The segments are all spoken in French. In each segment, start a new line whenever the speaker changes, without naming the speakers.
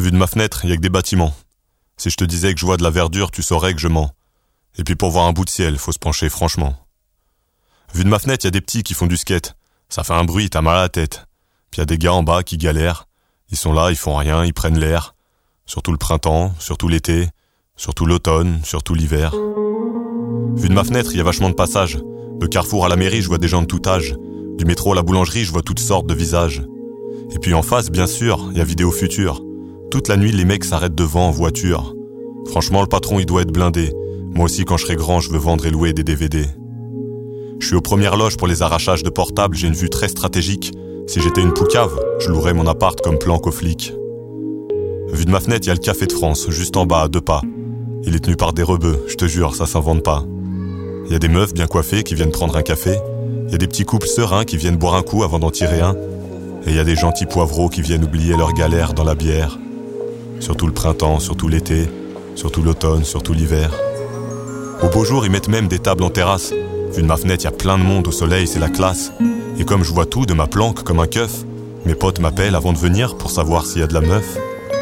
Vu de ma fenêtre, y a que des bâtiments. Si je te disais que je vois de la verdure, tu saurais que je mens. Et puis pour voir un bout de ciel, faut se pencher franchement. Vu de ma fenêtre, y a des petits qui font du skate. Ça fait un bruit, t'as mal à la tête. Puis y a des gars en bas qui galèrent. Ils sont là, ils font rien, ils prennent l'air. Surtout le printemps, surtout l'été, surtout l'automne, surtout l'hiver. Vu de ma fenêtre, y a vachement de passages. De Carrefour à la mairie, je vois des gens de tout âge. Du métro à la boulangerie, je vois toutes sortes de visages. Et puis en face, bien sûr, y a Vidéo Futur. Toute la nuit, les mecs s'arrêtent devant en voiture. Franchement, le patron, il doit être blindé. Moi aussi, quand je serai grand, je veux vendre et louer des DVD. Je suis aux premières loges pour les arrachages de portables, j'ai une vue très stratégique. Si j'étais une poucave, je louerais mon appart comme planque aux flics. Vu de ma fenêtre, il y a le Café de France, juste en bas, à 2 pas. Il est tenu par des rebeux, je te jure, ça s'invente pas. Il y a des meufs bien coiffées qui viennent prendre un café. Il y a des petits couples sereins qui viennent boire un coup avant d'en tirer un. Et il y a des gentils poivreaux qui viennent oublier leur galère dans la bière. Surtout le printemps, surtout l'été, surtout l'automne, surtout l'hiver. Au beau jour, ils mettent même des tables en terrasse. Vu de ma fenêtre, il y a plein de monde au soleil, c'est la classe. Et comme je vois tout de ma planque comme un keuf, mes potes m'appellent avant de venir pour savoir s'il y a de la meuf.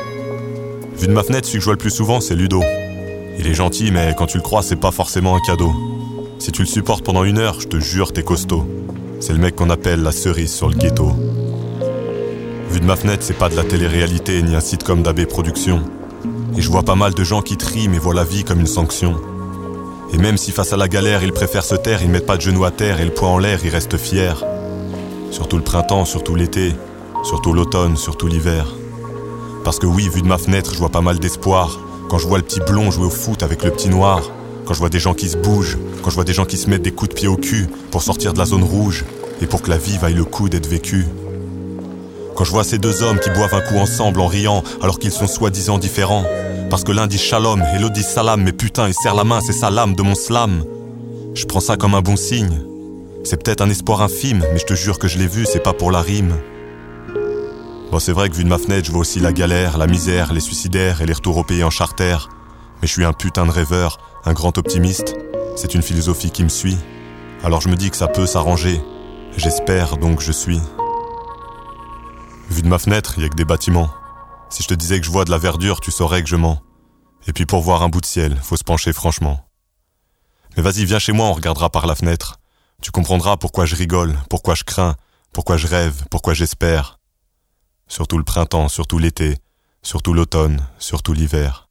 Vu de ma fenêtre, celui que je vois le plus souvent, c'est Ludo. Il est gentil, mais quand tu le crois, c'est pas forcément un cadeau. Si tu le supportes pendant 1 heure, je te jure, t'es costaud. C'est le mec qu'on appelle la cerise sur le ghetto. Vu de ma fenêtre, c'est pas de la télé-réalité ni un sitcom d'AB Productions. Et je vois pas mal de gens qui trient mais voient la vie comme une sanction. Et même si face à la galère, ils préfèrent se taire, ils mettent pas de genoux à terre et le poing en l'air, ils restent fiers. Surtout le printemps, surtout l'été, surtout l'automne, surtout l'hiver. Parce que oui, vu de ma fenêtre, je vois pas mal d'espoir. Quand je vois le petit blond jouer au foot avec le petit noir. Quand je vois des gens qui se bougent. Quand je vois des gens qui se mettent des coups de pied au cul pour sortir de la zone rouge et pour que la vie vaille le coup d'être vécue. Quand je vois ces 2 hommes qui boivent un coup ensemble en riant alors qu'ils sont soi-disant différents. Parce que l'un dit shalom et l'autre dit salam, mais putain, il serre la main, c'est ça l'âme de mon slam. Je prends ça comme un bon signe. C'est peut-être un espoir infime, mais je te jure que je l'ai vu, c'est pas pour la rime. Bon, c'est vrai que vu de ma fenêtre, je vois aussi la galère, la misère, les suicidaires et les retours au pays en charter. Mais je suis un putain de rêveur, un grand optimiste. C'est une philosophie qui me suit. Alors je me dis que ça peut s'arranger. J'espère, donc je suis. Vu de ma fenêtre, il y a que des bâtiments. Si je te disais que je vois de la verdure, tu saurais que je mens. Et puis pour voir un bout de ciel, faut se pencher franchement. Mais vas-y, viens chez moi, on regardera par la fenêtre. Tu comprendras pourquoi je rigole, pourquoi je crains, pourquoi je rêve, pourquoi j'espère. Surtout le printemps, surtout l'été, surtout l'automne, surtout l'hiver.